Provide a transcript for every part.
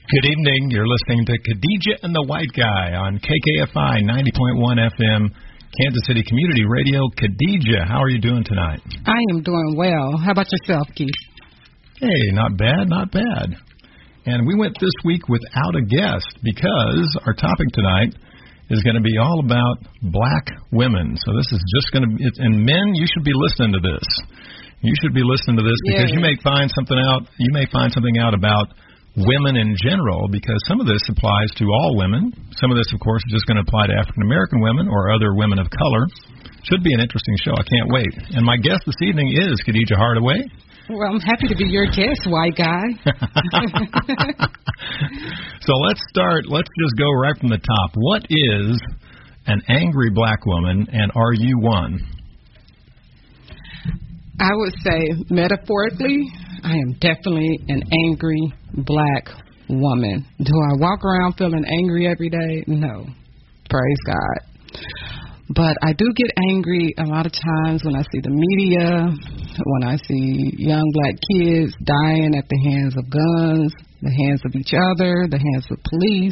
Good evening. You're listening to Khadijah and the White Guy on KKFI 90.1 FM, Kansas City Community Radio. Khadijah, how are you doing tonight? I am doing well. How about yourself, Keith? Hey, not bad, not bad. And we went this week without a guest because our topic tonight is going to be all about black women. So this is just going to be, and men, you should be listening to this. You should be listening to this because you may find something out. You may find something out about women in general, because some of this applies to all women. Some of this, of course, is just going to apply to African American women or other women of color. Should be an interesting show. I can't wait. And my guest this evening is Khadijah Hardaway. Well, I'm happy to be your guest, white guy. So let's start. Let's just go right from the top. What is an angry black woman, and are you one? I would say, metaphorically, I am definitely an angry black woman. Do I walk around feeling angry every day? No. Praise God. But I do get angry a lot of times when I see the media, when I see young black kids dying at the hands of guns, the hands of each other, the hands of police.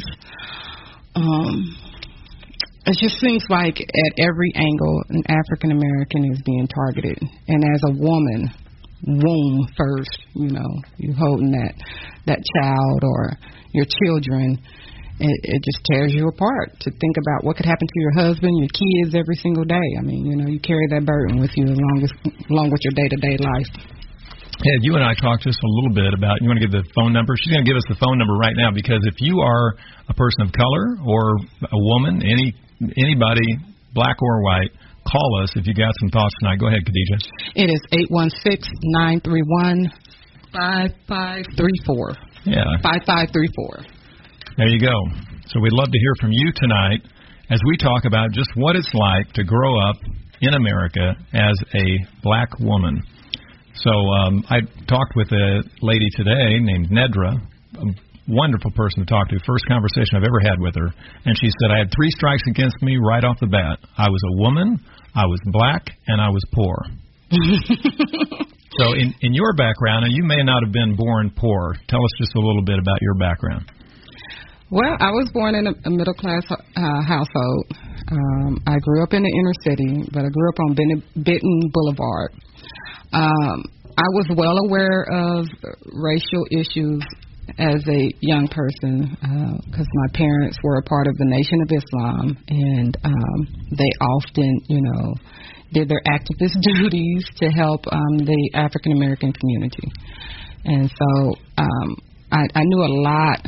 It just seems like at every angle an African American is being targeted. And as a woman, womb first, you holding that child or your children, it just tears you apart to think about what could happen to your husband, your kids every single day. I mean, you carry that burden with you along with your day-to-day life. Yeah, you and I talked just a little bit about, you want to give the phone number? She's going to give us the phone number right now, because if you are a person of color or a woman, anybody, black or white, call us if you got some thoughts tonight. Go ahead, Khadijah. It is 816-931-5534. Yeah. 5534. There you go. So we'd love to hear from you tonight as we talk about just what it's like to grow up in America as a black woman. So I talked with a lady today named Nedra, a wonderful person to talk to, first conversation I've ever had with her. And she said, I had 3 strikes against me right off the bat. I was a woman, I was black, and I was poor. So in your background, and you may not have been born poor. Tell us just a little bit about your background. Well, I was born in a middle-class household. I grew up in the inner city, but I grew up on Benton Boulevard. I was well aware of racial issues as a young person, because my parents were a part of the Nation of Islam, and they often, did their activist duties to help the African American community. And so I knew a lot,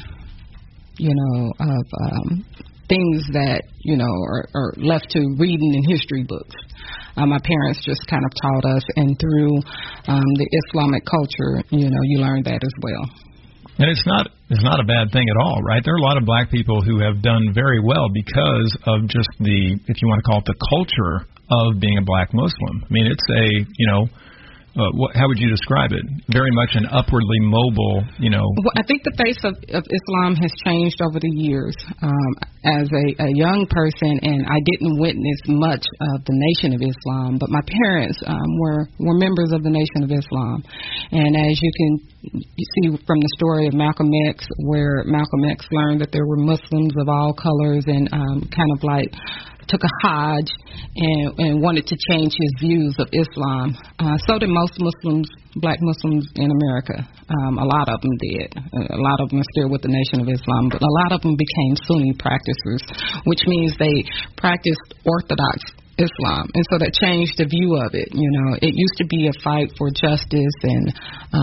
of things that, are left to reading in history books. My parents just kind of taught us, and through the Islamic culture, you learn that as well. And it's not a bad thing at all, right? There are a lot of black people who have done very well because of just the, if you want to call it, the culture of being a black Muslim. I mean, it's how would you describe it? Very much an upwardly mobile, Well, I think the face of Islam has changed over the years. As a young person, and I didn't witness much of the Nation of Islam, but my parents were members of the Nation of Islam. And as you can see from the story of Malcolm X, where Malcolm X learned that there were Muslims of all colors, and kind of like took a Hajj and wanted to change his views of Islam. So did most Muslims, black Muslims in America. A lot of them did. A lot of them are still with the Nation of Islam, but a lot of them became Sunni practitioners, which means they practiced Orthodox Islam, and so that changed the view of it. It used to be a fight for justice, and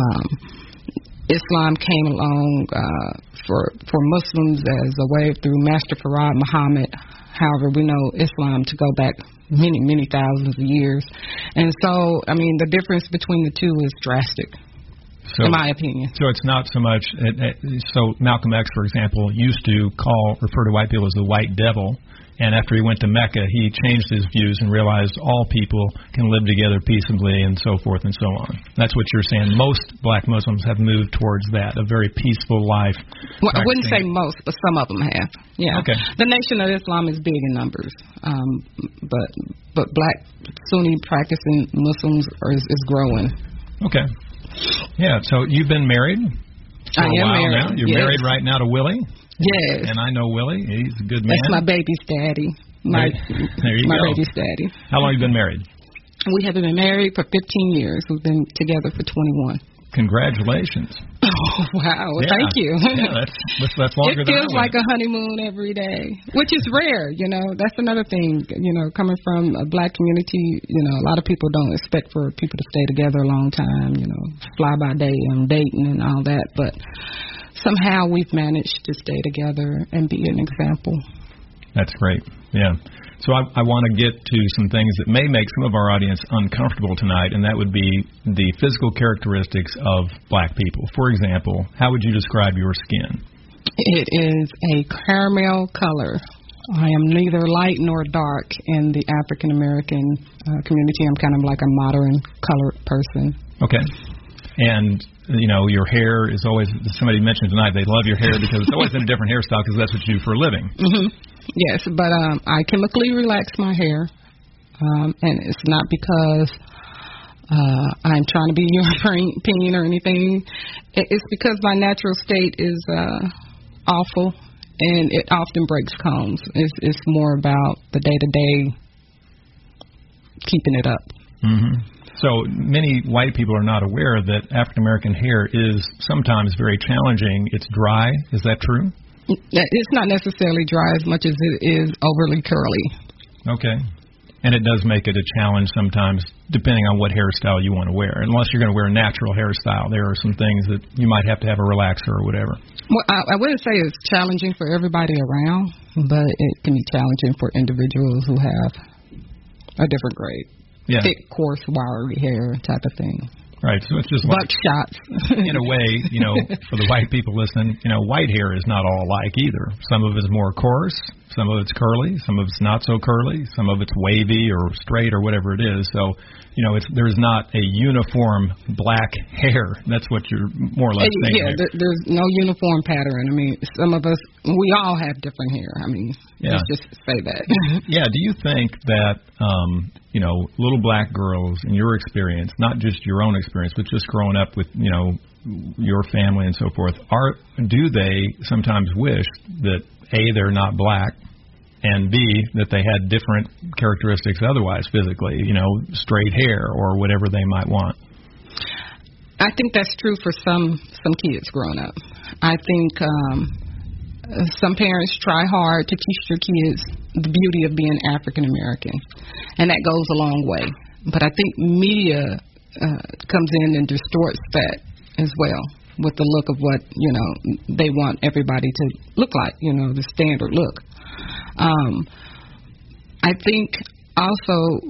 Islam came along for Muslims as a way through Master Farad Muhammad. However, we know Islam to go back many, many thousands of years. And so, I mean, the difference between the two is drastic, in my opinion. So it's not so much, so Malcolm X, for example, used to refer to white people as the white devil. And after he went to Mecca, he changed his views and realized all people can live together peaceably and so forth and so on. That's what you're saying. Most black Muslims have moved towards that, a very peaceful life. Well, I wouldn't say most, but some of them have. Yeah. Okay. The Nation of Islam is big in numbers, but black Sunni practicing Muslims is growing. Okay. Yeah. So you've been married? for a while married. now. You're married right now to Willie? Yes. And I know Willie. He's a good man. That's my baby's daddy. There you my go. baby's daddy. How long have you been married? We have been married for 15 years. We've been together for 21. Congratulations. Oh, wow. Yeah. Thank you. Yeah, that's longer it than I feels went. like a honeymoon every day, which is rare, That's another thing, coming from a black community, a lot of people don't expect for people to stay together a long time, fly by day and dating and all that. But somehow we've managed to stay together and be an example. That's great. Yeah. So I want to get to some things that may make some of our audience uncomfortable tonight, and that would be the physical characteristics of black people. For example, how would you describe your skin? It is a caramel color. I am neither light nor dark in the African American community. I'm kind of like a modern colored person. Okay. And, your hair is always, somebody mentioned tonight, they love your hair because it's always in a different hairstyle because that's what you do for a living. Mm-hmm. Yes, but I chemically relax my hair, and it's not because I'm trying to be European or anything. It's because my natural state is awful, and it often breaks combs. It's more about the day-to-day keeping it up. Mm-hmm. So many white people are not aware that African American hair is sometimes very challenging. It's dry. Is that true? It's not necessarily dry as much as it is overly curly. Okay. And it does make it a challenge sometimes, depending on what hairstyle you want to wear. Unless you're going to wear a natural hairstyle, there are some things that you might have to have a relaxer or whatever. Well, I wouldn't say it's challenging for everybody around, but it can be challenging for individuals who have a different grade. Yeah. Thick, coarse, wiry hair type of thing. Right, so it's just like, buckshots. In a way, for the white people listening, white hair is not all alike either. Some of it's more coarse, some of it's curly, some of it's not so curly, some of it's wavy or straight or whatever it is. So, there's not a uniform black hair. That's what you're more or less saying. Yeah, there's no uniform pattern. I mean, some of us, we all have different hair. I mean, let's just say that. Yeah, do you think that, little black girls, in your experience, not just your own experience, but just growing up with, your family and so forth, do they sometimes wish that, A, they're not black, and B, that they had different characteristics otherwise physically, straight hair or whatever they might want? I think that's true for some kids growing up. I think some parents try hard to teach their kids the beauty of being African American, and that goes a long way. But I think media comes in and distorts that as well, with the look of what they want everybody to look like, the standard look. I think also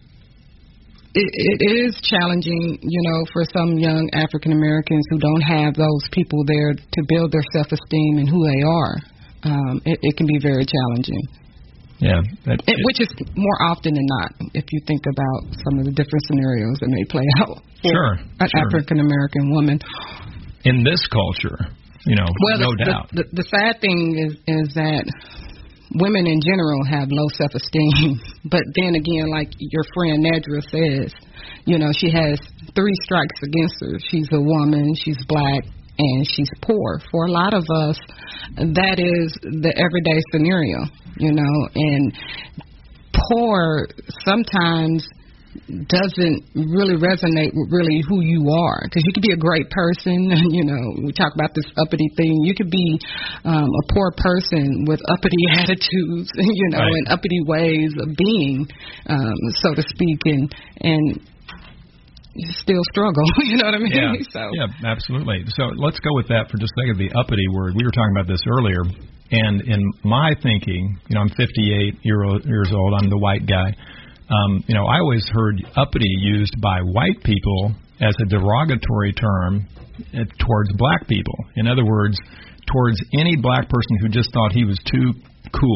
it is challenging, for some young African Americans who don't have those people there to build their self-esteem and who they are. It can be very challenging. Yeah. Which is more often than not, if you think about some of the different scenarios that may play out for an African American woman. In this culture, no doubt. The sad thing is that women in general have low self-esteem, but then again, like your friend Nedra says, she has 3 strikes against her. She's a woman, she's black, and she's poor. For a lot of us, that is the everyday scenario, and poor sometimes doesn't really resonate with really who you are, because you could be a great person. We talk about this uppity thing. You could be a poor person with uppity attitudes, right, and uppity ways of being, so to speak, and you still struggle. You know what I mean? Yeah. Yeah, absolutely. So let's go with that for just a second. The uppity word. We were talking about this earlier, and in my thinking, I'm 58 years old. I'm the white guy. I always heard uppity used by white people as a derogatory term towards black people. In other words, towards any black person who just thought he was too cool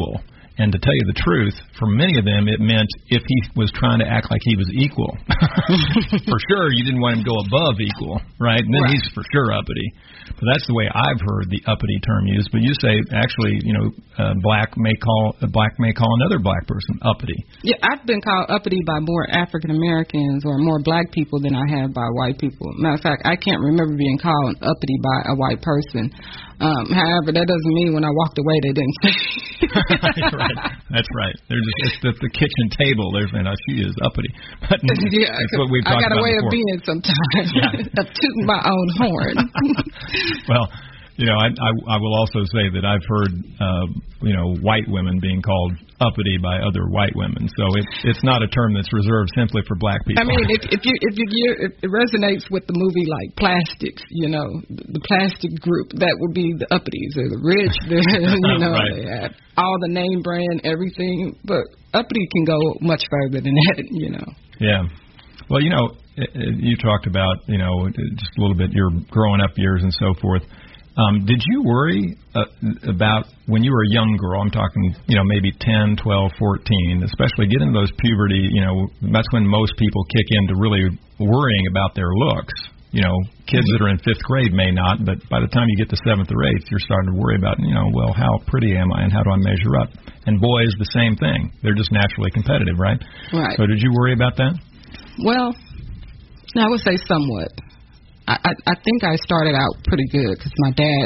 And to tell you the truth, for many of them, it meant if he was trying to act like he was equal. For sure, you didn't want him to go above equal, right? And then he's for sure uppity. But that's the way I've heard the uppity term used. But you say, actually, a black may call another black person uppity. Yeah, I've been called uppity by more African Americans or more black people than I have by white people. Matter of fact, I can't remember being called uppity by a white person. However, that doesn't mean when I walked away they didn't say. Right. That's right. It's the kitchen table. She is uppity. But that's what we've talked about before. I got a way of being sometimes, of tooting my own horn. Well, I will also say that I've heard white women being called uppity by other white women. So it's not a term that's reserved simply for black people. I mean, if it resonates with the movie like Plastics, the plastic group, that would be the uppities. They're the rich, right. They have all the name brand, everything. But uppity can go much further than that, Yeah. Well, you talked about, just a little bit your growing up years and so forth. Did you worry about when you were a young girl, I'm talking, maybe 10, 12, 14, especially getting those puberty, that's when most people kick into really worrying about their looks. Kids that are in 5th grade may not, but by the time you get to 7th or 8th, you're starting to worry about, well, how pretty am I and how do I measure up? And boys, the same thing. They're just naturally competitive, right? Right. So did you worry about that? Well, I would say somewhat. I think I started out pretty good because my dad,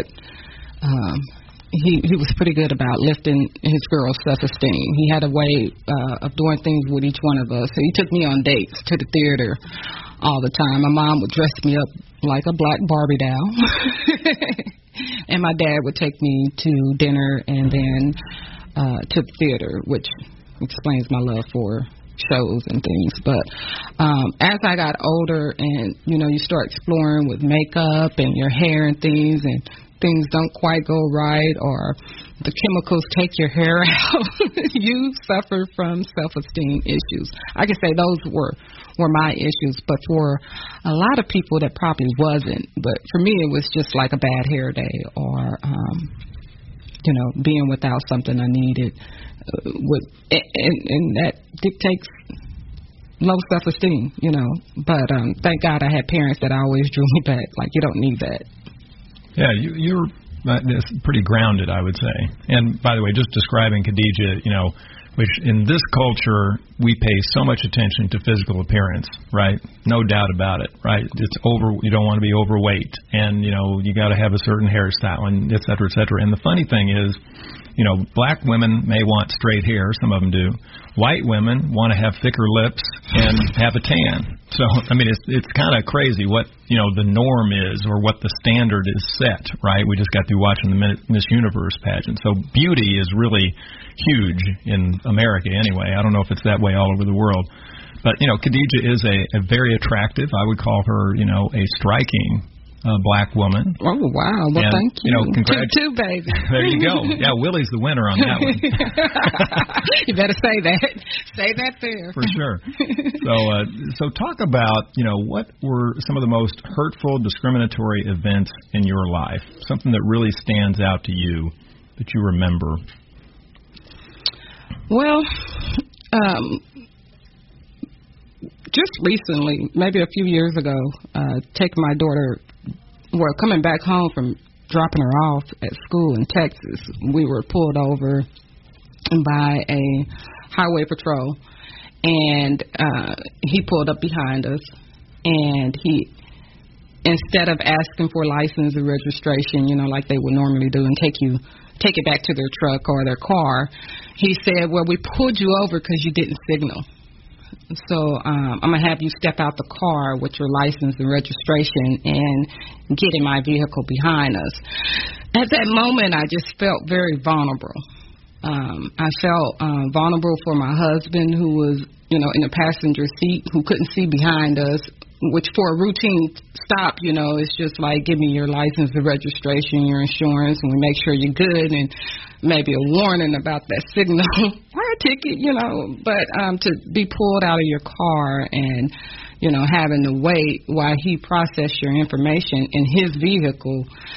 he was pretty good about lifting his girls' self-esteem. He had a way of doing things with each one of us. So he took me on dates to the theater all the time. My mom would dress me up like a black Barbie doll. And my dad would take me to dinner and then to the theater, which explains my love for shows and things. But as I got older and, you start exploring with makeup and your hair and things don't quite go right or the chemicals take your hair out, you suffer from self-esteem issues. I can say those were my issues, but for a lot of people that probably wasn't. But for me, it was just like a bad hair day or, being without something I needed. And that dictates low self-esteem, But thank God I had parents that always drew me back. Like, you don't need that. Yeah, you're pretty grounded, I would say. And by the way, just describing Khadijah, which in this culture we pay so much attention to physical appearance, right? No doubt about it, right? You don't want to be overweight, and you got to have a certain hairstyle, and et cetera, et cetera. And the funny thing is, black women may want straight hair, some of them do. White women want to have thicker lips and have a tan. So, I mean, it's kind of crazy what, the norm is or what the standard is set, right? We just got through watching the Miss Universe pageant. So beauty is really huge in America anyway. I don't know if it's that way all over the world. But, Khadijah is a very attractive, I would call her, a striking black woman. Oh, wow. Well, thank you. Two, baby. There you go. Yeah, Willie's the winner on that one. You better say that. Say that there. For sure. So talk about, what were some of the most hurtful, discriminatory events in your life? Something that really stands out to you that you remember. Well, just recently, maybe a few years ago, taking my daughter, coming back home from dropping her off at school in Texas, we were pulled over by a highway patrol, and he pulled up behind us, and he, instead of asking for license or registration, like they would normally do, and take it back to their truck or their car, he said, well, we pulled you over because you didn't signal. So I'm going to have you step out the car with your license and registration and get in my vehicle behind us. At that moment, I just felt very vulnerable. I felt vulnerable for my husband who was, in the passenger seat, who couldn't see behind us, which for a routine stop, it's just like, give me your license and registration, your insurance, and we make sure you're good, and maybe a warning about that signal or a ticket, But to be pulled out of your car and, having to wait while he processed your information in his vehicle,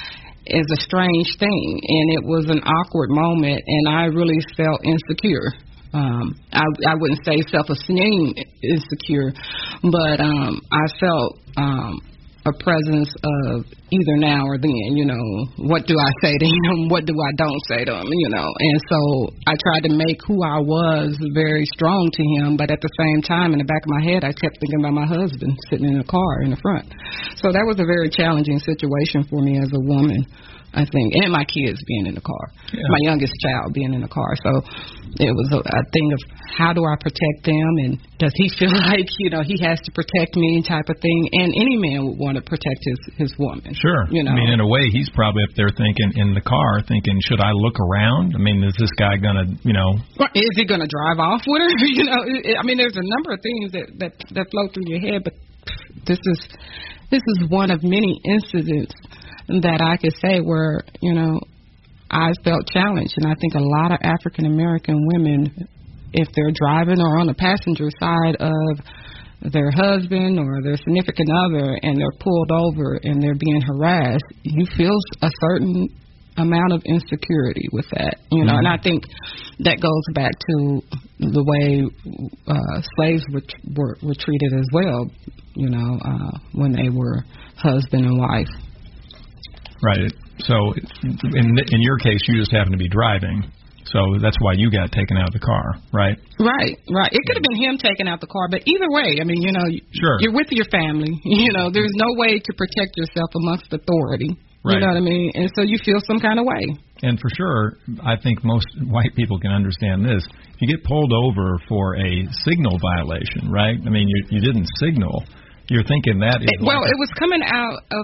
is a strange thing, and it was an awkward moment, and I really felt insecure. I wouldn't say self-esteem insecure, but I felt a presence of either now or then, you know, what do I say to him, what do I don't say to him, you know. And so I tried to make who I was very strong to him, but at the same time, in the back of my head, I kept thinking about my husband sitting in the car in the front. So that was a very challenging situation for me as a woman, I think, and my kids being in the car, my youngest child being in the car. So it was a thing of how do I protect them, and does he feel like, you know, he has to protect me type of thing. And any man would want to protect his woman. Sure. You know? I mean, in a way, he's probably up there thinking in the car, thinking, should I look around? I mean, is this guy going to, you know. Is he going to drive off with her? You know, I mean, there's a number of things that flow through your head, but this is one of many incidents that I could say where, you know, I felt challenged. And I think a lot of African American women, if they're driving or on the passenger side of their husband or their significant other and they're pulled over and they're being harassed, you feel a certain amount of insecurity with that, you know. And I think that goes back to the way slaves were treated as well, you know, when they were husband and wife. Right. So in your case, you just happened to be driving. So that's why you got taken out of the car, right? Right. It could have been him taking out the car, but either way, I mean, you know, you're with your family. You know, there's no way to protect yourself amongst authority. Right. You know what I mean? And so you feel some kind of way. And for sure, I think most white people can understand this. If you get pulled over for a signal violation, right? I mean, you didn't signal. You're thinking that is. Well, it was coming out of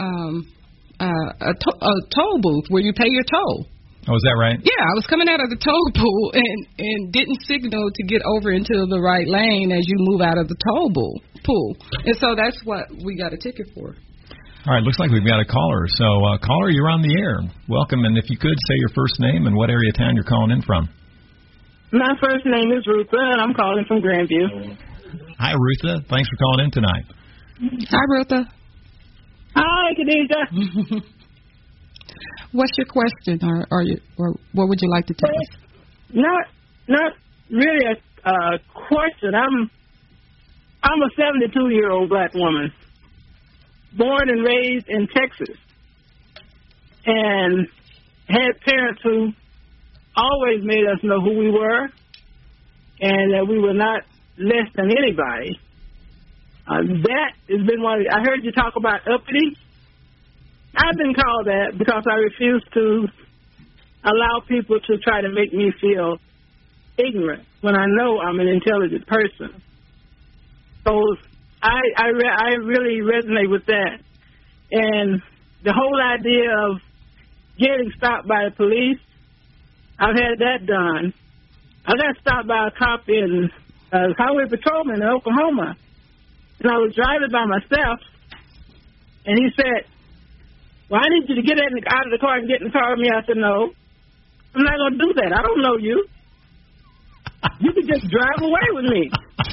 a toll booth where you pay your toll. Oh, is that right? Yeah, I was coming out of the toll booth and didn't signal to get over into the right lane as you move out of the toll pool. And so that's what we got a ticket for. All right, looks like we've got a caller. So, caller, you're on the air. Welcome, and if you could, say your first name and what area of town you're calling in from. My first name is Rutha, and I'm calling from Grandview. Hi, Rutha. Thanks for calling in tonight. Hi, Rutha. Hi, Khadijah. What's your question, or what would you like to tell us? Not really a question. I'm a 72-year-old black woman, born and raised in Texas, and had parents who always made us know who we were and that we were not less than anybody. That has been one. I heard you talk about uppity. I've been called that because I refuse to allow people to try to make me feel ignorant when I know I'm an intelligent person. So I really resonate with that. And the whole idea of getting stopped by the police, I've had that done. I got stopped by a cop in highway patrolman in Oklahoma. And I was driving by myself, and he said, well, I need you to get out of the car and get in the car with me. I said, no, I'm not going to do that. I don't know you. You could just drive away with me.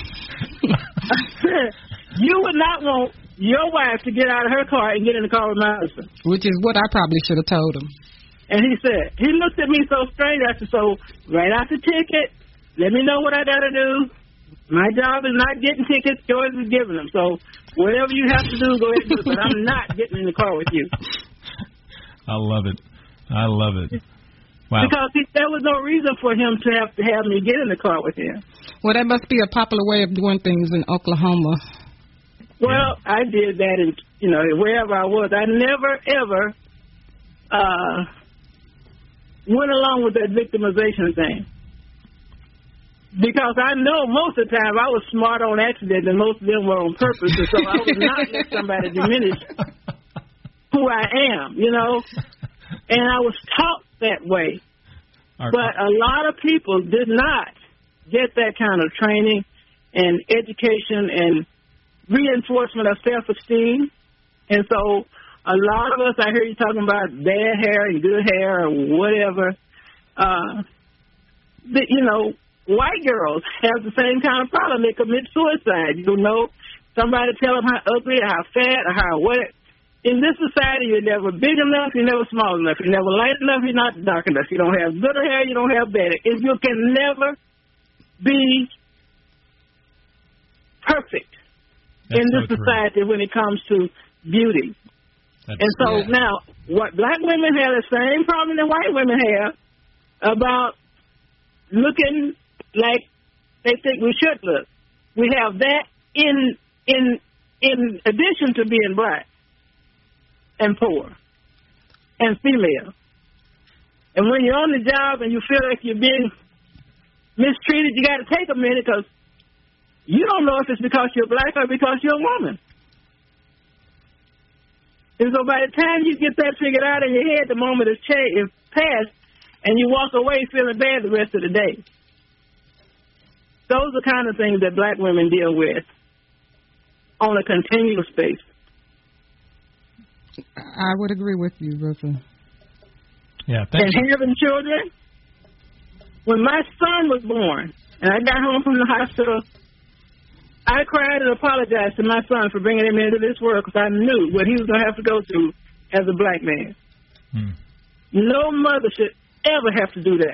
You would not want your wife to get out of her car and get in the car with my husband. Which is what I probably should have told him. And he looked at me so strange. I said, so write out the ticket. Let me know what I got to do. My job is not getting tickets. Yours is giving them. So whatever you have to do, go ahead and do it. But I'm not getting in the car with you. I love it. Wow. Because there was no reason for him to have me get in the car with him. Well, that must be a popular way of doing things in Oklahoma. Well, I did that in, wherever I was. I never, ever went along with that victimization thing. Because I know most of the time I was smart on accident and most of them were on purpose. And so I would not let somebody diminish who I am, And I was taught that way. But a lot of people did not get that kind of training and education and reinforcement of self-esteem. And so a lot of us, I hear you talking about bad hair and good hair or whatever. White girls have the same kind of problem. They commit suicide. Somebody tell them how ugly or how fat or how what. in this society, you're never big enough, you're never small enough, you're never light enough, you're not dark enough. You don't have good hair, you don't have bad hair. You can never be perfect in this society when it comes to beauty. And so now, what black women have the same problem that white women have about looking like they think we should look. We have that in addition to being black and poor and female. And when you're on the job and you feel like you're being mistreated, you got to take a minute because you don't know if it's because you're black or because you're a woman. And so by the time you get that figured out in your head, the moment is passed, and you walk away feeling bad the rest of the day. Those are kind of things that black women deal with on a continuous basis. I would agree with you, Rutha. Yeah, thanks. And having children, when my son was born, and I got home from the hospital, I cried and apologized to my son for bringing him into this world because I knew what he was going to have to go through as a black man. No mother should ever have to do that.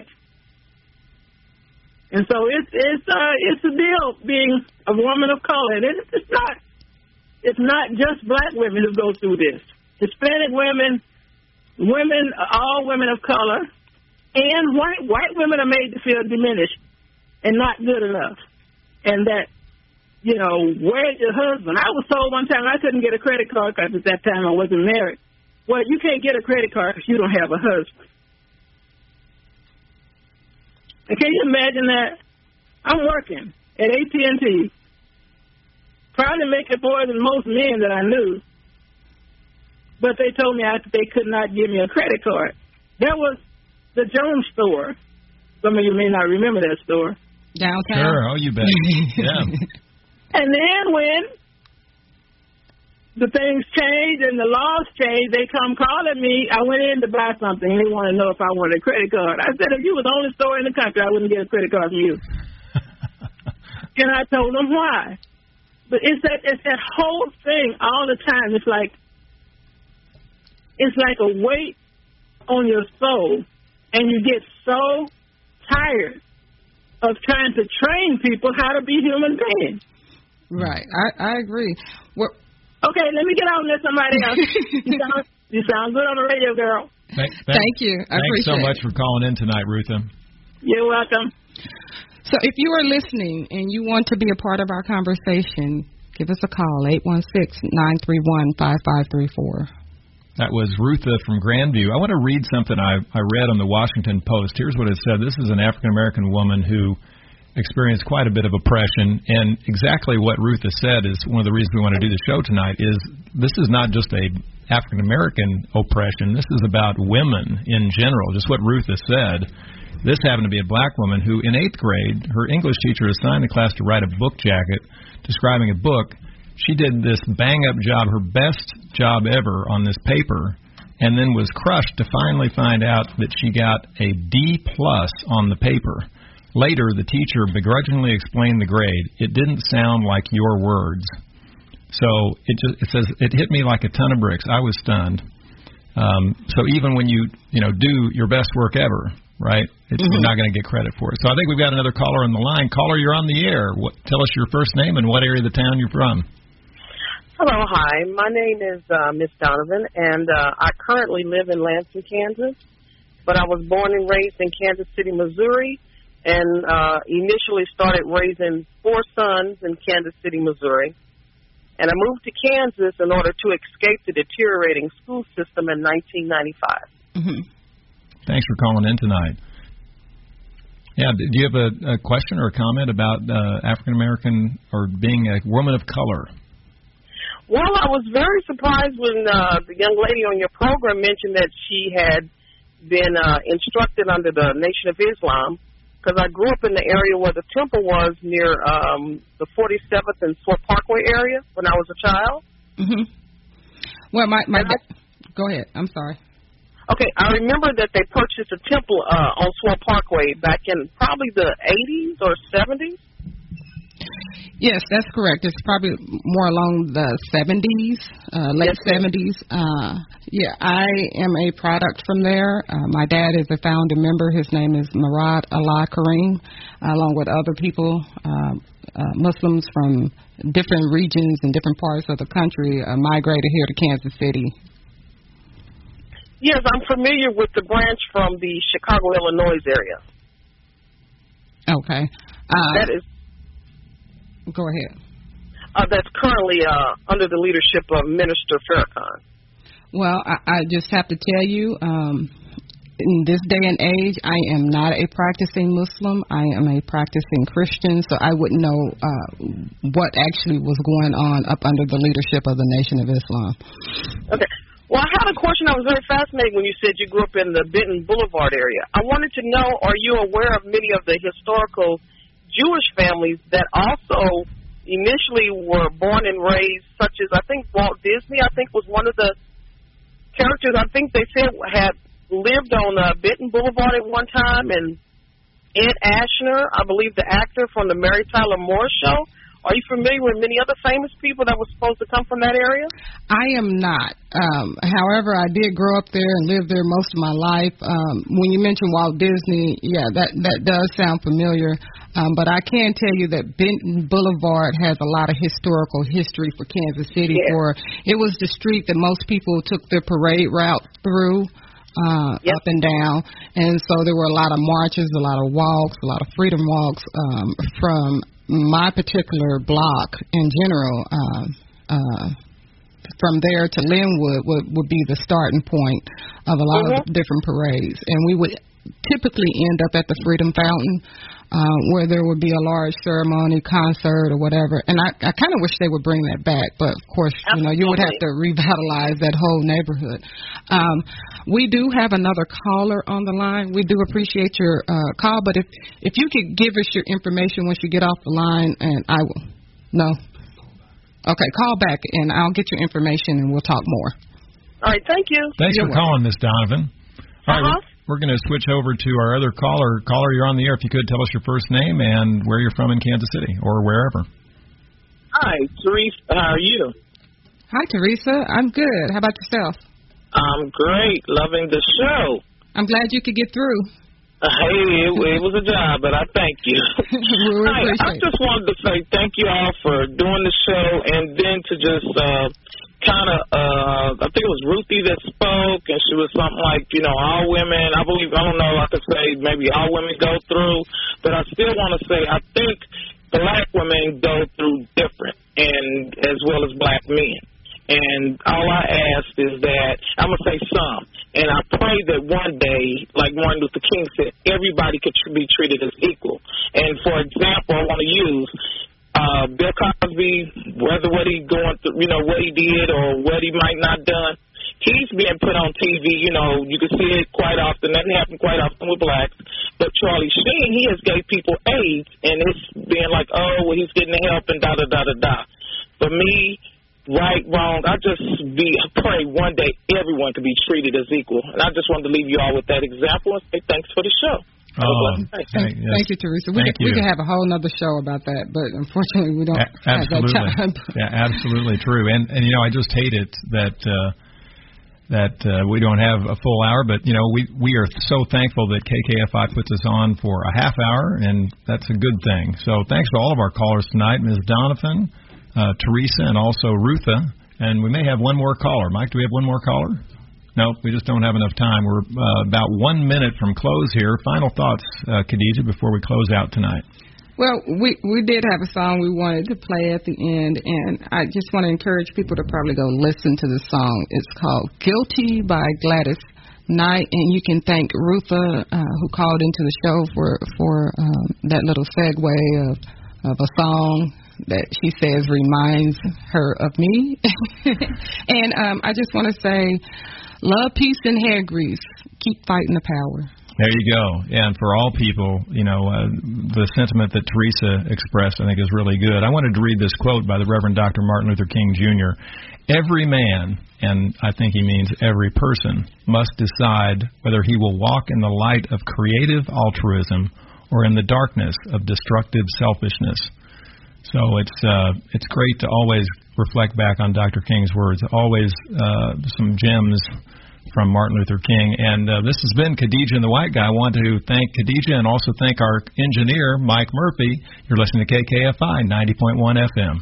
And so it's a deal being a woman of color. And it's not just black women who go through this. Hispanic women, all women of color, and white women are made to feel diminished and not good enough. And that, where's your husband? I was told one time I couldn't get a credit card because at that time I wasn't married. Well, you can't get a credit card because you don't have a husband. And can you imagine that? I'm working at AT&T, probably making more than most men that I knew, but they told me they could not give me a credit card. That was the Jones store. Some of you may not remember that store. Downtown? Sure, you bet. Yeah. And then when the things changed and the laws changed, they come calling me. I went in to buy something, and they want to know if I wanted a credit card. I said, if you was the only store in the country, I wouldn't get a credit card from you. And I told them why. But it's that whole thing all the time. It's like a weight on your soul, and you get so tired of trying to train people how to be human beings. Right. I agree. Okay, let me get on there, somebody else. You sound good on the radio, girl. Thank you. Thanks so much for calling in tonight, Rutha. You're welcome. So if you are listening and you want to be a part of our conversation, give us a call, 816-931-5534. That was Rutha from Grandview. I want to read something I read on the Washington Post. Here's what it said. This is an African-American woman who experienced quite a bit of oppression, and exactly what Rutha said is one of the reasons we want to do the show tonight is this is not just a African-American oppression. This is about women in general, just what Rutha said. This happened to be a black woman who, in 8th grade, her English teacher assigned the class to write a book jacket describing a book. She did this bang-up job, her best job ever on this paper, and then was crushed to finally find out that she got a D+ on the paper. Later, the teacher begrudgingly explained the grade. It didn't sound like your words. So it says it hit me like a ton of bricks. I was stunned. So even when you do your best work ever, right, you're not going to get credit for it. So I think we've got another caller on the line. Caller, you're on the air. Tell us your first name and what area of the town you're from. Hello, hi. My name is Miss Donovan, and I currently live in Lansing, Kansas. But I was born and raised in Kansas City, Missouri, and initially started raising 4 sons in Kansas City, Missouri. And I moved to Kansas in order to escape the deteriorating school system in 1995. Thanks for calling in tonight. Yeah, do you have a question or a comment about African-American or being a woman of color? Well, I was very surprised when the young lady on your program mentioned that she had been instructed under the Nation of Islam, because I grew up in the area where the temple was near the 47th and Swart Parkway area when I was a child. Well, go ahead. I'm sorry. Okay, I remember that they purchased a temple on Swart Parkway back in probably the 80s or 70s. Yes, that's correct. It's probably more along the 70s, late 70s. Yeah, I am a product from there. My dad is a founding member. His name is Murad Allah Kareem, along with other people, Muslims from different regions and different parts of the country, migrated here to Kansas City. Yes, I'm familiar with the branch from the Chicago, Illinois area. Okay. That is. Go ahead. That's currently under the leadership of Minister Farrakhan. Well, I just have to tell you, in this day and age, I am not a practicing Muslim. I am a practicing Christian, so I wouldn't know what actually was going on up under the leadership of the Nation of Islam. Okay. Well, I had a question that was very fascinating when you said you grew up in the Benton Boulevard area. I wanted to know, are you aware of many of the historical Jewish families that also initially were born and raised, such as I think Walt Disney, I think was one of the characters I think they said had lived on Benton Boulevard at one time, and Ed Asner, I believe the actor from the Mary Tyler Moore Show. Are you familiar with many other famous people that were supposed to come from that area? I am not. However, I did grow up there and live there most of my life. When you mentioned Walt Disney, yeah, that does sound familiar. But I can tell you that Benton Boulevard has a lot of historical history for Kansas City. Yeah. It was the street that most people took their parade route through. Yep. Up and down, and so there were a lot of marches, a lot of walks, a lot of freedom walks from my particular block in general. From there to Linwood would be the starting point of a lot of different parades, and we would typically end up at the Freedom Fountain, where there would be a large ceremony, concert, or whatever. And I kind of wish they would bring that back, but of course, Absolutely. You would have to revitalize that whole neighborhood. We do have another caller on the line. We do appreciate your call, but if you could give us your information once you get off the line, and I will. No. Okay, call back, and I'll get your information, and we'll talk more. All right, thank you. Thanks for calling, Miss Donovan. All right, we're going to switch over to our other caller. Caller, you're on the air. If you could, tell us your first name and where you're from in Kansas City or wherever. Hi, Teresa. How are you? Hi, Teresa. I'm good. How about yourself? I'm great. Loving the show. I'm glad you could get through. Hey, it was a job, but I thank you. I just wanted to say thank you all for doing the show, and then to just I think it was Ruthie that spoke, and she was something like, all women, I don't know, I could say maybe all women go through, but I still want to say I think black women go through different, and as well as black men. And all I ask is that, I'm going to say some, and I pray that one day, like Martin Luther King said, everybody could be treated as equal. And for example, I want to use Bill Cosby, whether what he going through, what he did or what he might not done, he's being put on TV, you can see it quite often. That happens quite often with blacks. But Charlie Sheen, he has gave people AIDS, and it's being like, oh, well, he's getting the help and da-da-da-da-da. For me, right, wrong, I pray one day everyone can be treated as equal. And I just wanted to leave you all with that example and say thanks for the show. Thank you, Teresa. We could have a whole other show about that, but unfortunately we don't have that time. Yeah, absolutely true. And I just hate it that we don't have a full hour, but we are so thankful that KKFI puts us on for a half hour, and that's a good thing. So thanks to all of our callers tonight, Ms. Donovan, Teresa, and also Rutha. And we may have one more caller. Mike, do we have one more caller? No, we just don't have enough time. We're about 1 minute from close here. Final thoughts, Khadijah, before we close out tonight. Well, we did have a song we wanted to play at the end, and I just want to encourage people to probably go listen to the song. It's called Guilty by Gladys Knight, and you can thank Rutha, who called into the show for that little segue of a song that she says reminds her of me. And I just want to say, love, peace, and hair grease. Keep fighting the power. There you go. And for all people, the sentiment that Teresa expressed, I think, is really good. I wanted to read this quote by the Reverend Dr. Martin Luther King, Jr. Every man, and I think he means every person, must decide whether he will walk in the light of creative altruism or in the darkness of destructive selfishness. So it's great to always reflect back on Dr. King's words. Always some gems from Martin Luther King. And this has been Khadijah and the White Guy. I want to thank Khadijah and also thank our engineer, Mike Murphy. You're listening to KKFI 90.1 FM.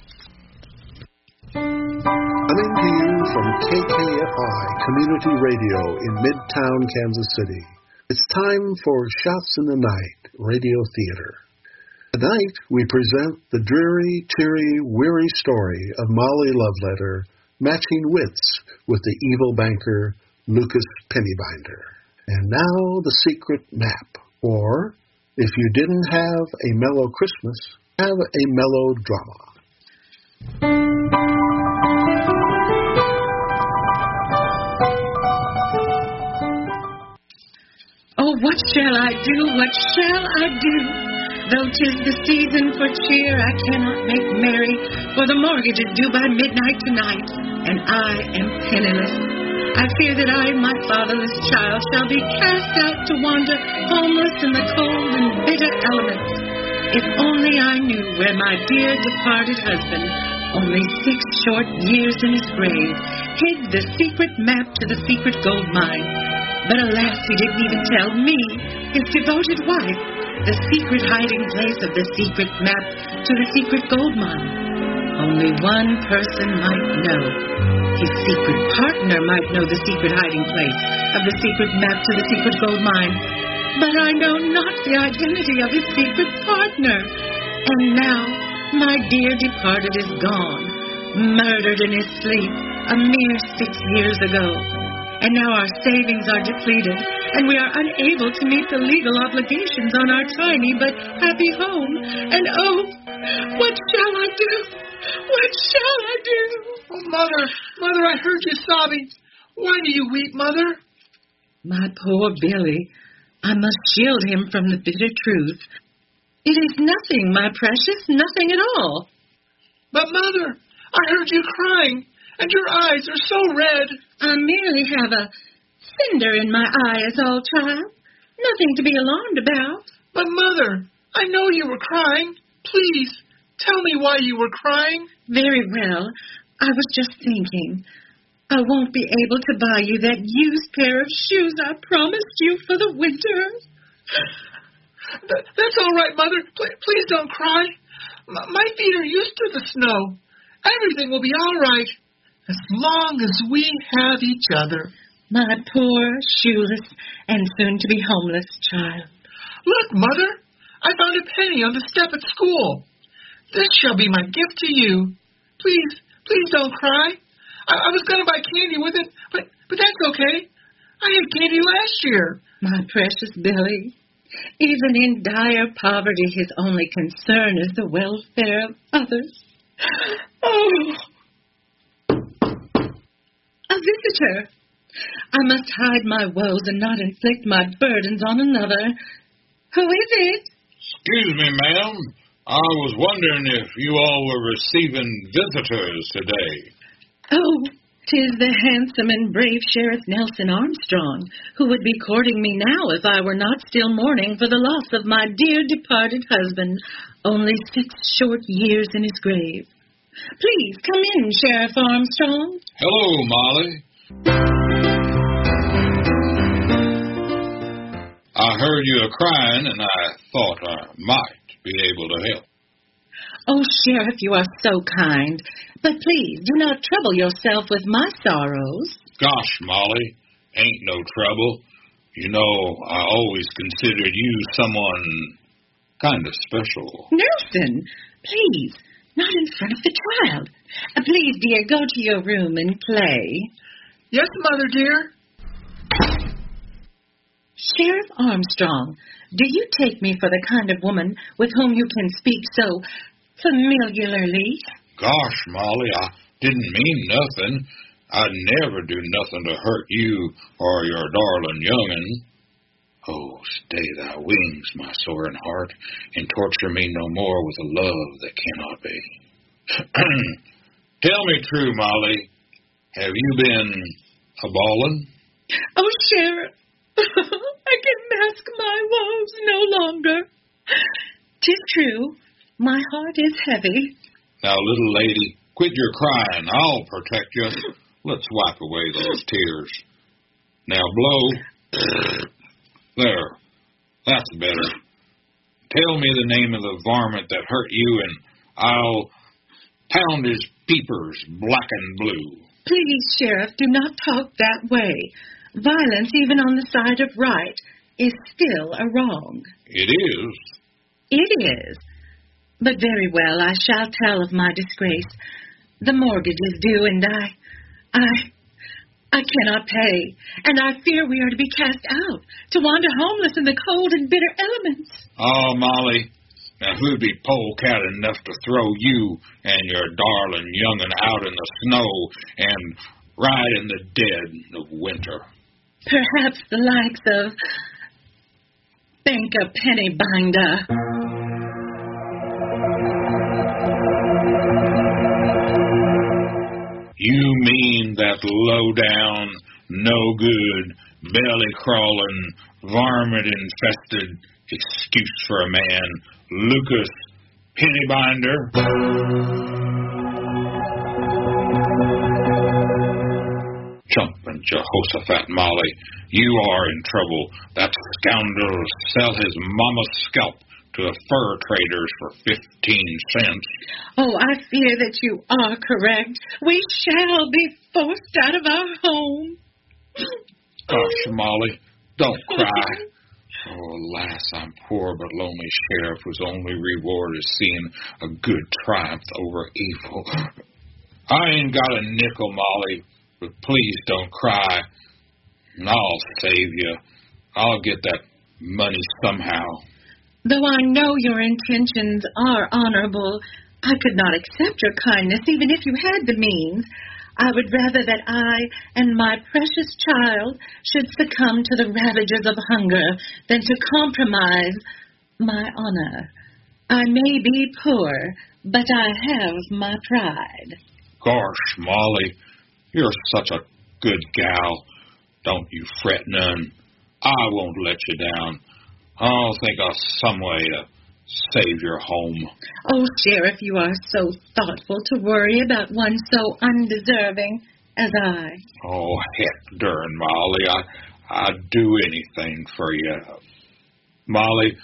Coming to you from KKFI Community Radio in Midtown Kansas City. It's time for Shots in the Night Radio Theater. Tonight, we present the dreary, teary, weary story of Molly Loveletter matching wits with the evil banker Lucas Pennybinder. And now the secret map, or if you didn't have a mellow Christmas, have a mellow drama. Oh, what shall I do? What shall I do? Though 'tis the season for cheer, I cannot make merry, for the mortgage is due by midnight tonight, and I am penniless. I fear that I, my fatherless child, shall be cast out to wander homeless in the cold and bitter elements. If only I knew where my dear departed husband, only 6 short years in his grave, hid the secret map to the secret gold mine. But alas, he didn't even tell me, his devoted wife, the secret hiding place of the secret map to the secret gold mine. Only one person might know. His secret partner might know the secret hiding place of the secret map to the secret gold mine. But I know not the identity of his secret partner. And now, my dear departed is gone, murdered in his sleep a mere 6 years ago. And now our savings are depleted, and we are unable to meet the legal obligations on our tiny but happy home. And oh, what shall I do? What shall I do? Oh, Mother, I heard you sobbing. Why do you weep, Mother? My poor Billy, I must shield him from the bitter truth. It is nothing, my precious, nothing at all. But, Mother, I heard you crying, and your eyes are so red. I merely have a cinder in my eye is all, child. Nothing to be alarmed about. But, Mother, I know you were crying. Please, tell me why you were crying. Very well. I was just thinking. I won't be able to buy you that used pair of shoes I promised you for the winter. That's all right, Mother. Please don't cry. My feet are used to the snow. Everything will be all right. As long as we have each other. My poor, shoeless, and soon-to-be homeless child. Look, Mother, I found a penny on the step at school. This shall be my gift to you. Please don't cry. I was going to buy candy with it, but that's okay. I had candy last year. My precious Billy, even in dire poverty, his only concern is the welfare of others. Oh! A visitor. I must hide my woes and not inflict my burdens on another. Who is it? Excuse me, ma'am. I was wondering if you all were receiving visitors today. Oh, 'tis the handsome and brave Sheriff Nelson Armstrong, who would be courting me now if I were not still mourning for the loss of my dear departed husband, only 6 short years in his grave. Please come in, Sheriff Armstrong. Hello, Molly. I heard you were crying, and I thought I might be able to help. Oh, Sheriff, you are so kind. But please, do not trouble yourself with my sorrows. Gosh, Molly, ain't no trouble. You know, I always considered you someone kind of special. Nelson, please, not in front of the child. Please, dear, go to your room and play. Yes, Mother, dear. Sheriff Armstrong, do you take me for the kind of woman with whom you can speak so familiarly? Gosh, Molly, I didn't mean nothing. I'd never do nothing to hurt you or your darling young'un. Oh, stay thy wings, my soaring heart, and torture me no more with a love that cannot be. Tell me true, Molly, have you been a-ballin'? Oh, Sheriff, I can mask my woes no longer. 'Tis true, My heart is heavy. Now, little lady, quit your crying. I'll protect you. Let's wipe away those tears. Now blow. There. That's better. Tell me the name of the varmint that hurt you, and I'll pound his peepers black and blue. Please, Sheriff, do not talk that way. Violence, even on the side of right, is still a wrong. It is. It is. But very well, I shall tell of my disgrace. The mortgage is due, and I cannot pay, and I fear we are to be cast out, to wander homeless in the cold and bitter elements. Oh, Molly, now who'd be polecat enough to throw you and your darling young'un out in the snow and ride in the dead of winter? Perhaps the likes of Banker Pennybinder. You mean that low-down, no-good, belly-crawling, varmint-infested excuse for a man, Lucas Pennybinder? Jumping Jehoshaphat, Molly, you are in trouble. That scoundrel sell his mama's scalp to the fur traders for 15 cents. Oh, I fear that you are correct. We shall be forced out of our home. Gosh, Molly, don't cry. Oh, alas, I'm poor but lonely sheriff whose only reward is seeing a good triumph over evil. I ain't got a nickel, Molly, but please don't cry, and I'll save you. I'll get that money somehow. Though I know your intentions are honorable, I could not accept your kindness even if you had the means. I would rather that I and my precious child should succumb to the ravages of hunger than to compromise my honor. I may be poor, but I have my pride. Gosh, Molly, you're such a good gal. Don't you fret none. I won't let you down. I'll think of some way to save your home. Oh, Sheriff, you are so thoughtful to worry about one so undeserving as I. Oh, heck, darn, Molly, I'd do anything for you. Molly,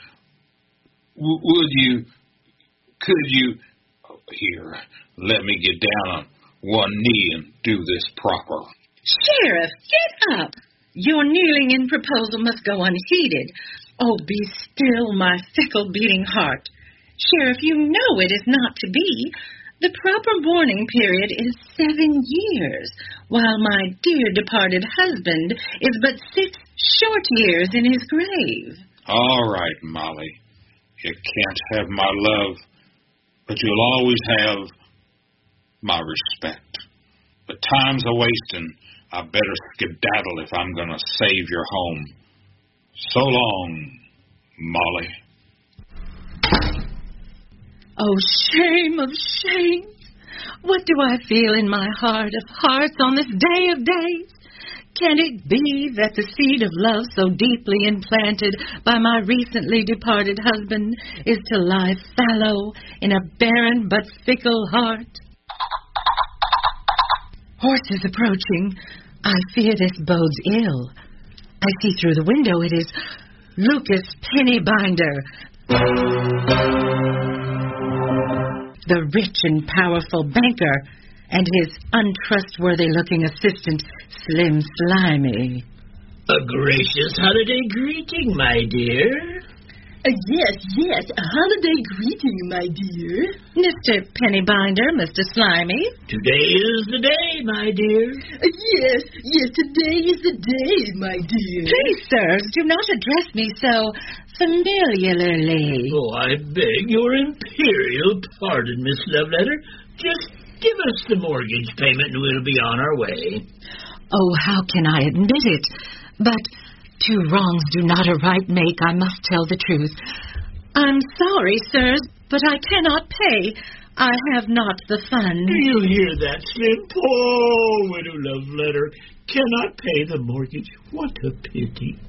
could you, here, let me get down on one knee and do this proper. Sheriff, get up. Your kneeling in proposal must go unheeded. Oh, be still, my fickle beating heart. Sheriff, you know it is not to be. The proper mourning period is 7 years, while my dear departed husband is but 6 short years in his grave. All right, Molly. You can't have my love, but you'll always have my respect. But time's a-wasting. I better skedaddle if I'm going to save your home. So long, Molly. Oh, shame of shame. What do I feel in my heart of hearts on this day of days? Can it be that the seed of love so deeply implanted by my recently departed husband is to lie fallow in a barren but fickle heart? Horses approaching. I fear this bodes ill. I see through the window it is Lucas Pennybinder, the rich and powerful banker, and his untrustworthy-looking assistant, Slim Slimy. A gracious holiday greeting, my dear. Yes, a holiday greeting, my dear. Mr. Pennybinder, Mr. Slimy. Today is the day, my dear. Yes, today is the day, my dear. Please, sirs, do not address me so familiarly. Oh, I beg your imperial pardon, Miss Loveletter. Just give us the mortgage payment and we'll be on our way. Oh, how can I admit it? But 2 wrongs do not a right make, I must tell the truth. I'm sorry, sirs, but I cannot pay. I have not the funds. Do you hear that, Slim? Poor widow Loveletter cannot pay the mortgage. What a pity.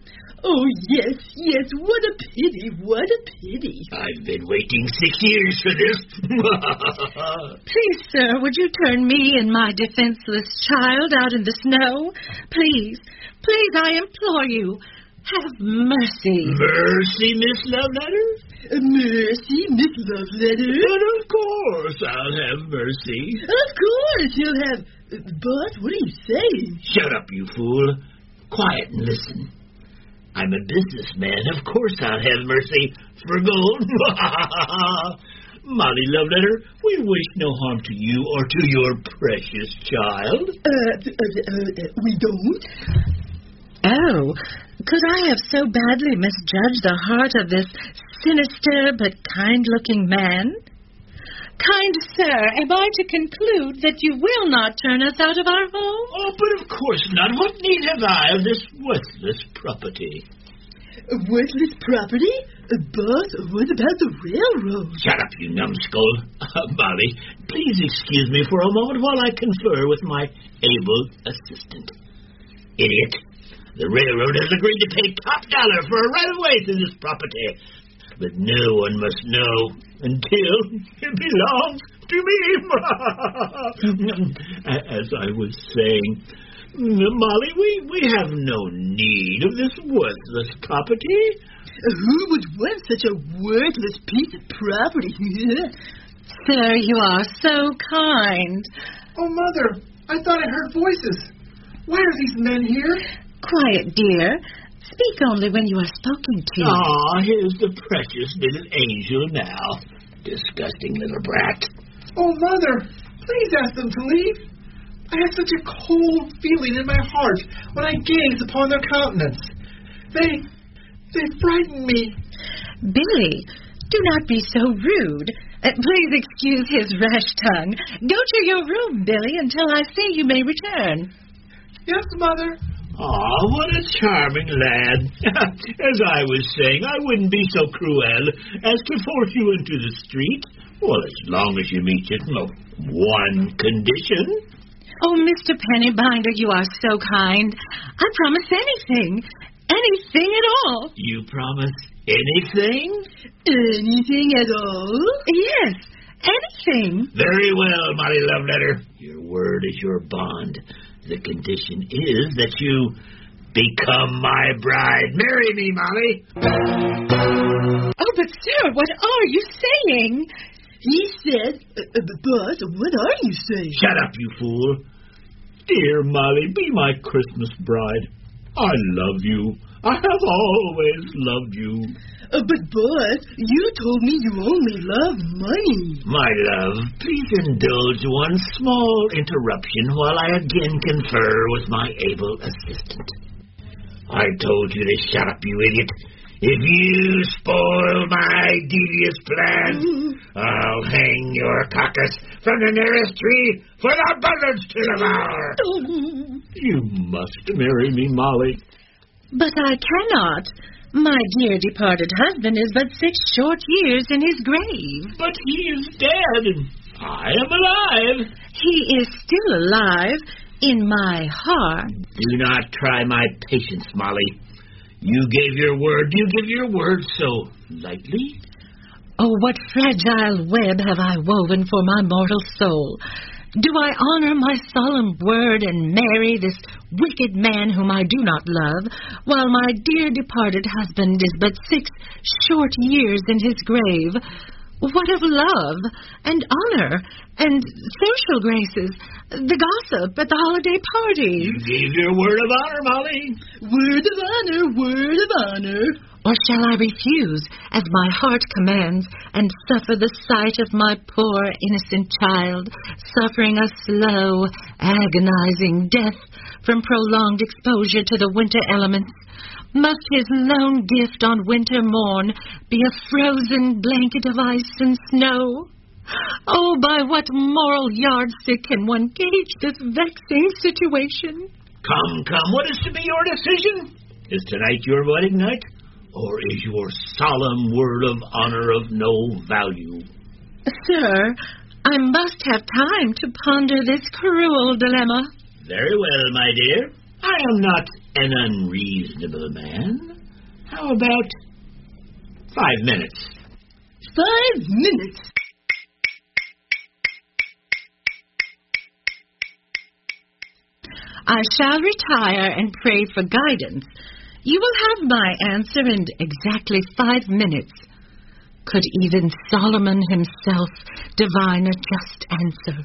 Oh, yes, what a pity, what a pity. I've been waiting 6 years for this. Please, sir, would you turn me and my defenseless child out in the snow? Please, I implore you, have mercy. Mercy, Miss Loveletter? Mercy, Miss Loveletter? And of course I'll have mercy. Of course you'll have... But what are you saying? Shut up, you fool. Quiet and listen. I'm a businessman. Of course I'll have mercy for gold. Molly Loveletter, we wish no harm to you or to your precious child. We don't. Oh, could I have so badly misjudged the heart of this sinister but kind-looking man? Kind sir, am I to conclude that you will not turn us out of our home? Oh, but of course not. What need have I of this worthless property? Worthless property? But what about the railroad? Shut up, you numbskull. Molly, please excuse me for a moment while I confer with my able assistant. Idiot. The railroad has agreed to pay top dollar for a right-of-way to this property. But no one must know until it belongs to me. As I was saying, Molly, we have no need of this worthless property. Who would want such a worthless piece of property? Sir, you are so kind. Oh, Mother, I thought I heard voices. Why are these men here? Quiet, dear. Speak only when you are spoken to. Here's the precious little angel now. Disgusting little brat. Oh, Mother, please ask them to leave. I had such a cold feeling in my heart when I gazed upon their countenance. They frightened me. Billy, do not be so rude. Please excuse his rash tongue. Go to your room, Billy, until I say you may return. Yes, Mother. What a charming lad. As I was saying, I wouldn't be so cruel as to force you into the street. Well, as long as you meet just one condition. Oh, Mr. Pennybinder, you are so kind. I promise anything. Anything at all. You promise anything? Anything at all? Yes, anything. Very well, Molly Loveletter. Your word is your bond. The condition is that you become my bride. Marry me, Molly. Oh, but sir, what are you saying? He said, but what are you saying? Shut up, you fool. Dear Molly, be my Christmas bride. I love you. I have always loved you. But, you told me you only love money. My love, please indulge one small interruption while I again confer with my able assistant. I told you to shut up, you idiot. If you spoil my devious plan, I'll hang your carcass from the nearest tree for the buzzards to devour. You must marry me, Molly. But I cannot. My dear departed husband is but 6 short years in his grave. But he is dead, and I am alive. He is still alive in my heart. Do not try my patience, Molly. You gave your word. You give your word so lightly? Oh, what fragile web have I woven for my mortal soul. Do I honor my solemn word and marry this wicked man whom I do not love, while my dear departed husband is but 6 short years in his grave? What of love and honor and social graces, the gossip at the holiday parties? You gave your word of honor, Molly. Word of honor, word of honor. Or shall I refuse, as my heart commands, and suffer the sight of my poor innocent child suffering a slow, agonizing death from prolonged exposure to the winter elements? Must his lone gift on winter morn be a frozen blanket of ice and snow? Oh, by what moral yardstick can one gauge this vexing situation? Come, what is to be your decision? Is tonight your wedding night, or is your solemn word of honor of no value? Sir, I must have time to ponder this cruel dilemma. Very well, my dear. I am not an unreasonable man. How about 5 minutes? 5 minutes? I shall retire and pray for guidance. You will have my answer in exactly 5 minutes. Could even Solomon himself divine a just answer?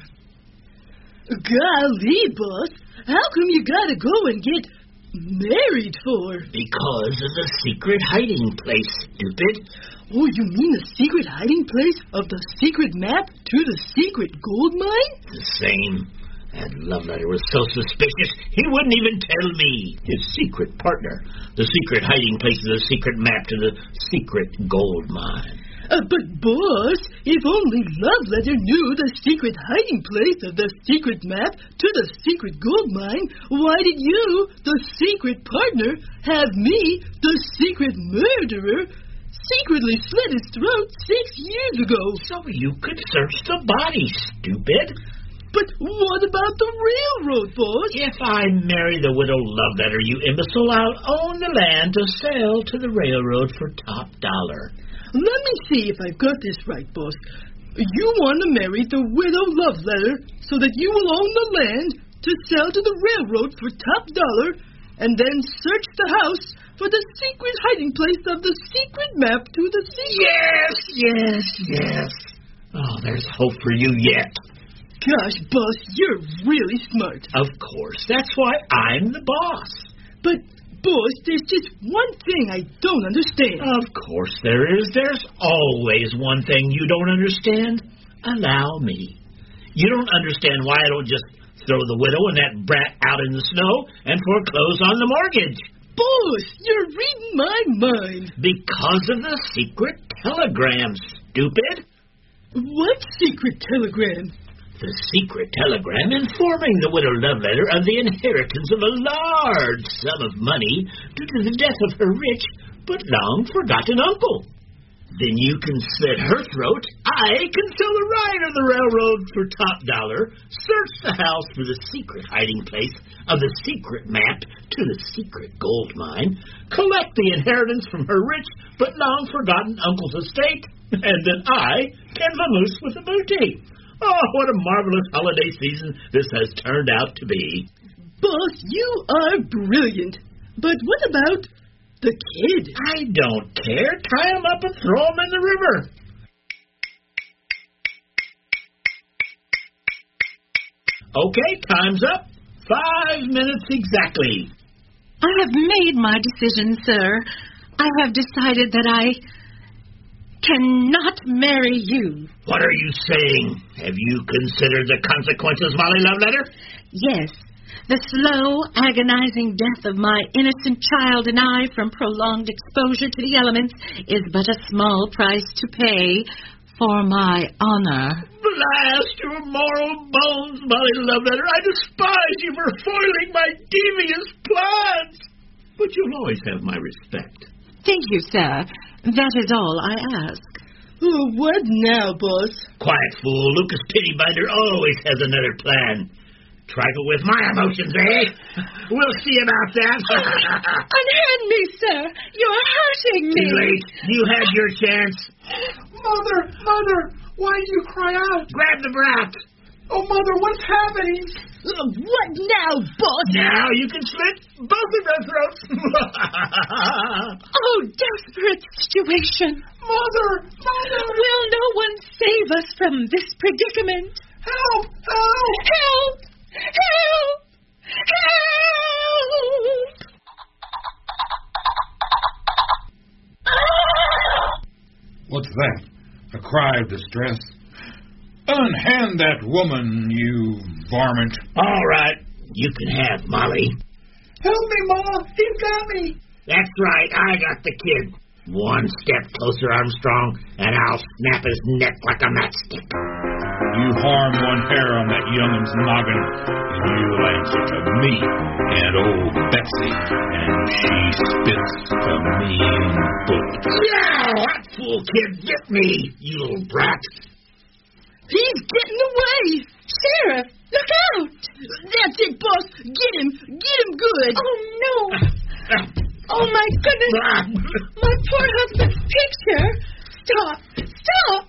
Golly, boss, how come you gotta go and get married for? Because of the secret hiding place, stupid. Oh, you mean the secret hiding place of the secret map to the secret gold mine? The same. That love letter was so suspicious, he wouldn't even tell me. His secret partner. The secret hiding place of the secret map to the secret gold mine. But, boss, if only Loveletter knew the secret hiding place of the secret map to the secret gold mine, why did you, the secret partner, have me, the secret murderer, secretly slit his throat 6 years ago? So you could search the body, stupid. But what about the railroad, boss? If I marry the widow Loveletter, you imbecile, I'll own the land to sell to the railroad for top dollar. Let me see if I've got this right, boss. You want to marry the widow Loveletter so that you will own the land to sell to the railroad for top dollar and then search the house for the secret hiding place of the secret map to the secret... Yes. Oh, there's hope for you yet. Gosh, boss, you're really smart. Of course. That's why I'm the boss. But, boss, there's just one thing I don't understand. Of course there is. There's always one thing you don't understand. Allow me. You don't understand why I don't just throw the widow and that brat out in the snow and foreclose on the mortgage. Boss, you're reading my mind. Because of the secret telegram, stupid. What secret telegram? The secret telegram informing the widow Loveletter of the inheritance of a large sum of money due to the death of her rich but long-forgotten uncle. Then you can slit her throat, I can sell the ride of the railroad for top dollar, search the house for the secret hiding place of the secret map to the secret gold mine, collect the inheritance from her rich but long-forgotten uncle's estate, and then I can vamoose with the booty. Oh, what a marvelous holiday season this has turned out to be. Boss, you are brilliant. But what about the kid? I don't care. Tie him up and throw him in the river. Okay, time's up. 5 minutes exactly. I have made my decision, sir. I have decided that I cannot marry you. What are you saying? Have you considered the consequences, Molly Loveletter? Yes. The slow, agonizing death of my innocent child and I from prolonged exposure to the elements is but a small price to pay for my honor. Blast your moral bones, Molly Loveletter. I despise you for foiling my devious plans. But you'll always have my respect. Thank you, sir. That is all I ask. Oh, what now, boss? Quiet, fool. Lucas Pittybinder always has another plan. Trifle with my emotions, eh? We'll see about that. Unhand me, sir. You're hurting me. Too late. You had your chance. Mother, why do you cry out? Grab the brat. Oh, Mother, what's happening? What now, boss? Now you can slit both of their throats. Oh, desperate situation. Mother! Will no one save us from this predicament? Help! Help! Help! What's that? A cry of distress? Unhand that woman, you varmint. All right. You can have Molly. Help me, Ma! He's got me! That's right. I got the kid. One step closer, Armstrong, and I'll snap his neck like a matchstick. You harm one hair on that youngin's noggin, and you'll answer to me and old Betsy, and she spits to me in bullets. Yeah, that fool kid, get me, you little brat. He's getting away! Sheriff, look out! That's it, boss! Get him! Get him good! Oh, no! Oh, my goodness. My poor husband's picture. Stop.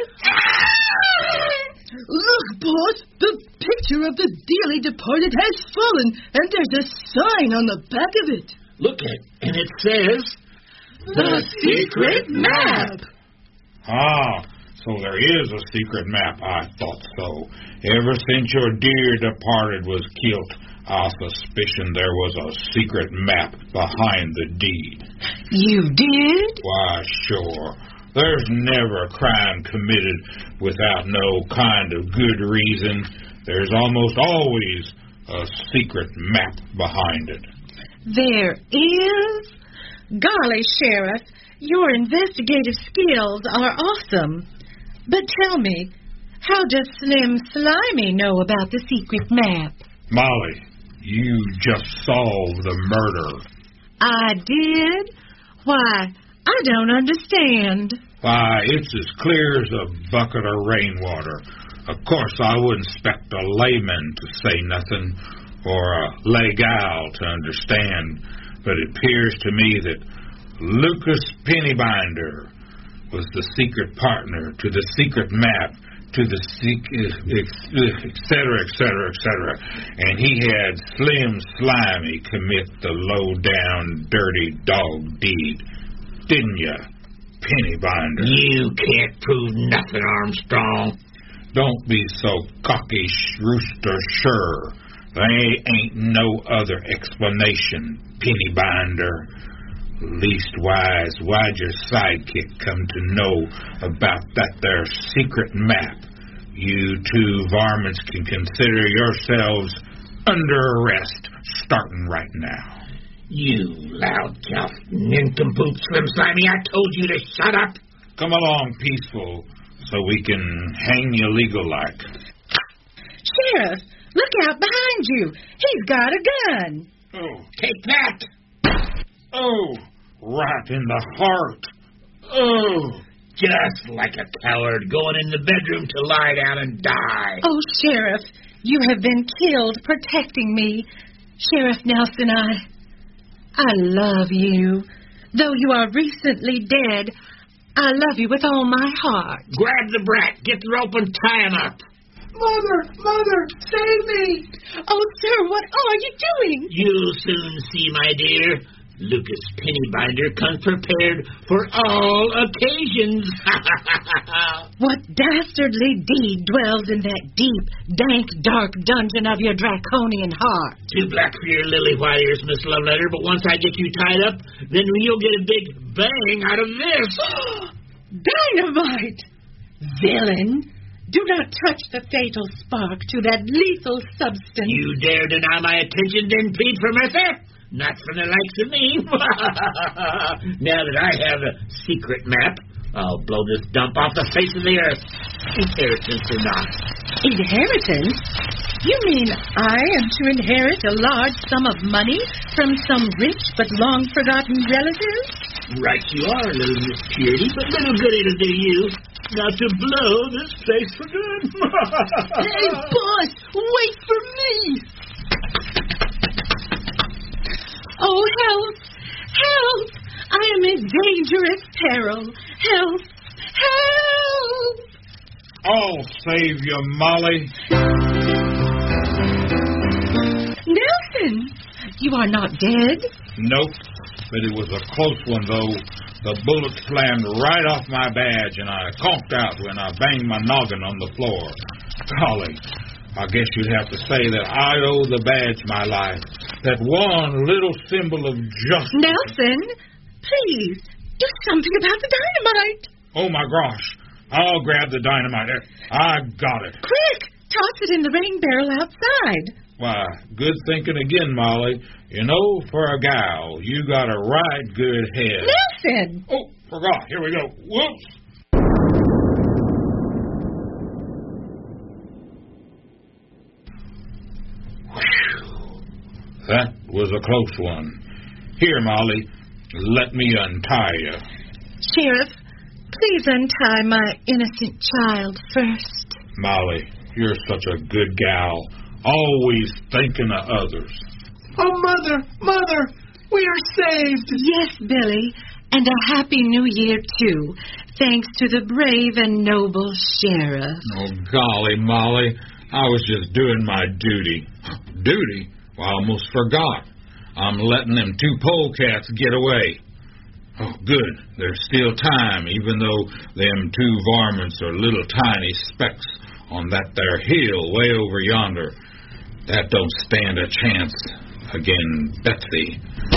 Look, boss, the picture of the dearly departed has fallen, and there's a sign on the back of it. Look at it, and it says, The Secret Map. Ah, so there is a secret map. I thought so. Ever since your dear departed was killed, I suspicion there was a secret map behind the deed. You did? Why, sure. There's never a crime committed without no kind of good reason. There's almost always a secret map behind it. There is? Golly, Sheriff, your investigative skills are awesome. But tell me, how does Slim Slimy know about the secret map? Molly, you just solved the murder. I did? Why, I don't understand. Why, it's as clear as a bucket of rainwater. Of course, I wouldn't expect a layman to say nothing, or a lay gal to understand, but it appears to me that Lucas Pennybinder was the secret partner to the secret map, to the et cetera, and he had Slim Slimy commit the low-down, dirty dog deed. Didn't you, Pennybinder? You can't prove nothing, Armstrong. Don't be so cocky, Rooster, sure. There ain't no other explanation, Pennybinder. Leastwise, why'd your sidekick come to know about that there secret map? You two varmints can consider yourselves under arrest starting right now. You loud-mouthed nincompoop, Slim Slimy, I told you to shut up. Come along, peaceful, so we can hang you legal-like. Sheriff, look out behind you. He's got a gun. Oh, take that. Oh, right in the heart. Oh, just like a coward going in the bedroom to lie down and die. Oh, Sheriff, you have been killed protecting me. Sheriff Nelson, I love you. Though you are recently dead, I love you with all my heart. Grab the brat, get the rope and tie him up. Mother, save me! Oh, sir, what are you doing? You'll soon see, my dear. Lucas Pennybinder comes prepared for all occasions. What dastardly deed dwells in that deep, dank, dark dungeon of your draconian heart? Too black for your lily white ears, Miss Loveletter, but once I get you tied up, then you'll get a big bang out of this. Dynamite! Villain! Do not touch the fatal spark to that lethal substance. You dare deny my attention, then plead for mercy? Not from the likes of me. Now that I have a secret map, I'll blow this dump off the face of the earth. Inheritance or not. Inheritance? You mean I am to inherit a large sum of money from some rich but long-forgotten relative? Right you are, little Miss Purity, but little good it'll do you. Now to blow this place for good. Hey, boss, wait for me! Oh, help! Help! I am in dangerous peril. Help! Help! I'll save you, Molly. Nelson! You are not dead? Nope, but it was a close one, though. The bullet slammed right off my badge, and I conked out when I banged my noggin on the floor. Golly, I guess you'd have to say that I owe the badge my life. That one little symbol of justice. Nelson, please, do something about the dynamite. Oh, my gosh. I'll grab the dynamite. I got it. Quick, toss it in the rain barrel outside. Why, good thinking again, Molly. You know, for a gal, you got a right good head. Nelson! Oh, forgot. Here we go. Whoops. That was a close one. Here, Molly, let me untie you. Sheriff, please untie my innocent child first. Molly, you're such a good gal, always thinking of others. Oh, Mother, We are saved. Yes, Billy, and a happy new year, too, thanks to the brave and noble sheriff. Oh, golly, Molly, I was just doing my duty. Duty? Well, I almost forgot. I'm letting them 2 polecats get away. Oh, good. There's still time, even though them 2 varmints are little tiny specks on that there hill way over yonder. That don't stand a chance again Betsy.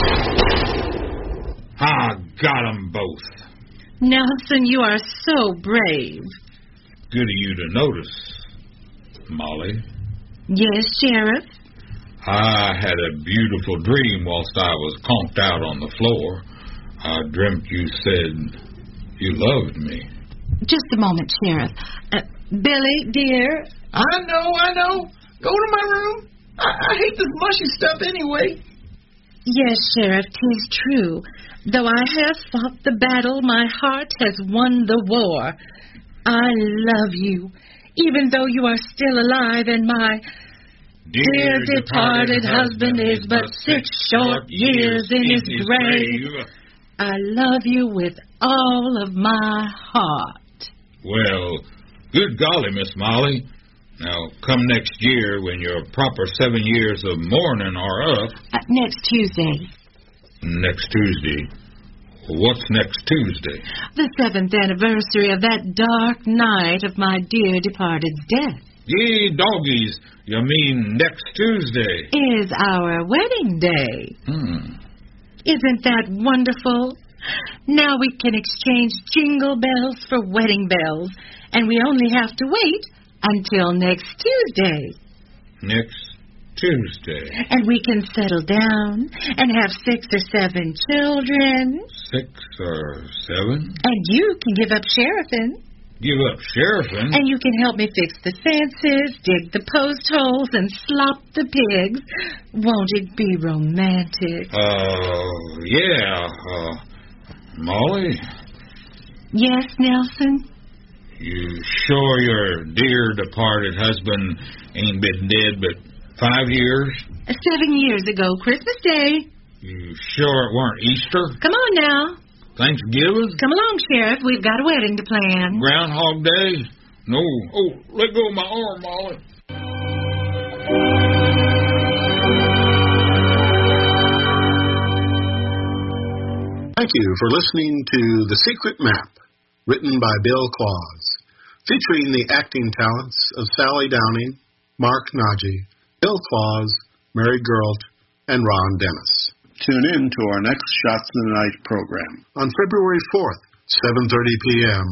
Got 'em both. Nelson, you are so brave. Good of you to notice, Molly. Yes, Sheriff? I had a beautiful dream whilst I was conked out on the floor. I dreamt you said you loved me. Just a moment, Sheriff. Billy, dear. I know. Go to my room. I hate this mushy stuff anyway. Yes, Sheriff, 'tis true. Though I have fought the battle, my heart has won the war. I love you, even though you are still alive, and my dear departed husband is but 6 short years in his grave. I love you with all of my heart. Well, good golly, Miss Molly. Now, come next year when your proper 7 years of mourning are up. Next Tuesday. Next Tuesday? What's next Tuesday? The 7th anniversary of that dark night of my dear departed's death. Ye doggies, you mean next Tuesday? Is our wedding day. Isn't that wonderful? Now we can exchange jingle bells for wedding bells, and we only have to wait until next Tuesday. Next Tuesday. And we can settle down and have 6 or 7 children. 6 or 7? And you can give up sheriffing. Give up sheriffing? And you can help me fix the fences, dig the post holes, and slop the pigs. Won't it be romantic? Yeah. Molly? Yes, Nelson? You sure your dear departed husband ain't been dead but 5 years? 7 years ago, Christmas Day. You sure it weren't Easter? Come on now. Thanksgiving? Come along, Sheriff. We've got a wedding to plan. Groundhog Day? No. Oh, let go of my arm, Molly. Thank you for listening to The Secret Map, written by Bill Claus, featuring the acting talents of Sally Downing, Mark Nagy, Bill Claus, Mary Gurlt, and Ron Dennis. Tune in to our next Shots in the Night program on February 4th, 7:30 p.m.